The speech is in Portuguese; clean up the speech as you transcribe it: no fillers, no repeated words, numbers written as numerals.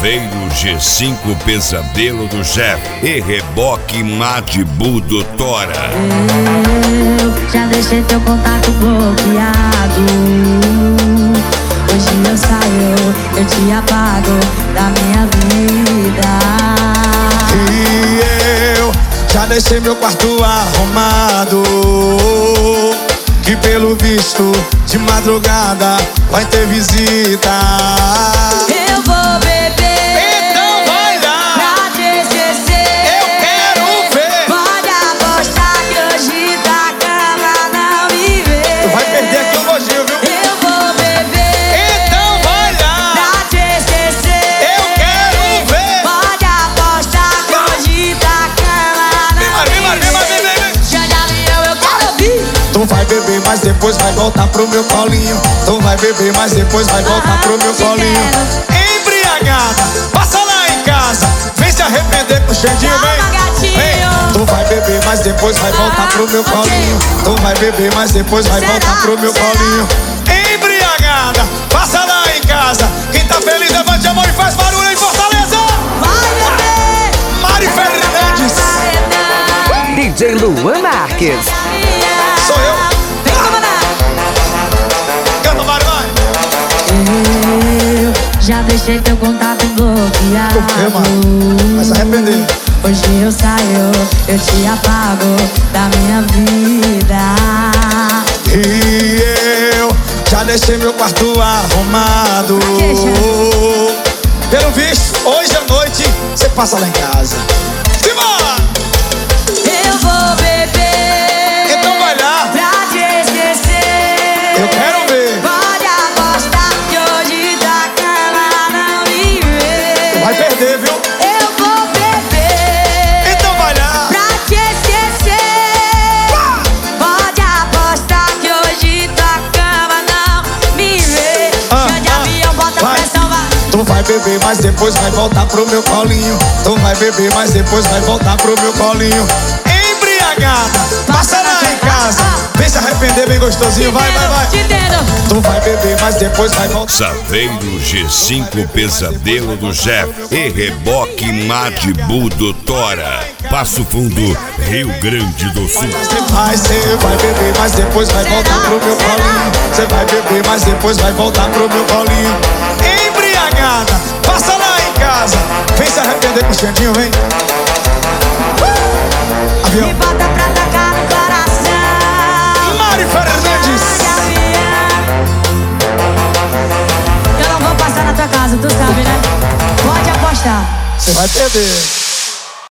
Saveiro G5 Pesadelo do chefe e reboque Madibu do Tora. Eu já deixei teu contato bloqueado. Hoje eu saio, eu te apago da minha vida. E eu já deixei meu quarto arrumado, que pelo visto de madrugada vai ter visita. Eu vou beber, Então vai lá, pra te esquecer. eu quero ver. Pode apostar que hoje da cama não me vê. Tu vai perder aqui o nojinho, viu? Eu vou beber, Então vai lá, pra te esquecer. eu quero ver. Pode apostar que hoje da cama não me vê. Jandalinho, eu quero ouvir. Tu vai beber, mas depois vai voltar pro meu colinho. Tu vai beber, mas depois vai voltar pro meu colinho. Embriagada, passa lá em casa, vem se arrepender com o Xandinho, vem. Calma, gatinho. Vem. Tu vai beber, mas depois vai voltar pro meu colinho. Tu vai beber, mas depois vai voltar pro meu colinho. Embriagada, passa lá em casa. Quem tá feliz, levante a mão e faz barulho em Fortaleza. Vai beber. Mari Fernandes, DJ Luan Marques. sou eu. Vem comandar. Canta, Mari, vai. Eu já deixei teu contato bloqueado. Por quê, mano? Vai se arrepender. Hoje eu saio, eu te apago da minha vida. E eu já deixei meu quarto arrumado. Pelo visto, hoje à noite você passa lá em casa. Simbora! Eu vou beber, Então vai lá, pra te esquecer. eu quero ver. Pode apostar que hoje da cama não me vê. Vai perder, viu? Eu vou beber, Então vai lá. pra te esquecer. Pode apostar que hoje da cama não me vê. Já de avião, bota vai. pressão, vai. Tu vai beber, mas depois vai voltar pro meu colinho. Tu vai beber, mas depois vai voltar pro meu colinho. Embriagada, passa lá em casa, vem se arrepender bem gostosinho, vai, vai, vai. Te entendo. Tu vai beber, mas depois vai voltar. Saveiro G5 Pesadelo do chefe e reboque Madibu do Tora. Passo Fundo, Rio Grande do Sul. Você vai beber, mas depois vai voltar pro meu colinho. Você vai beber, mas depois vai voltar pro meu colinho. Embriagada, passa lá em casa, vem se arrepender com o Xandinho, vem. Me Avião. bota pra atacar no coração. Mari Fernandes. Eu não vou passar na tua casa, tu sabe, né? Pode apostar. Você vai perder.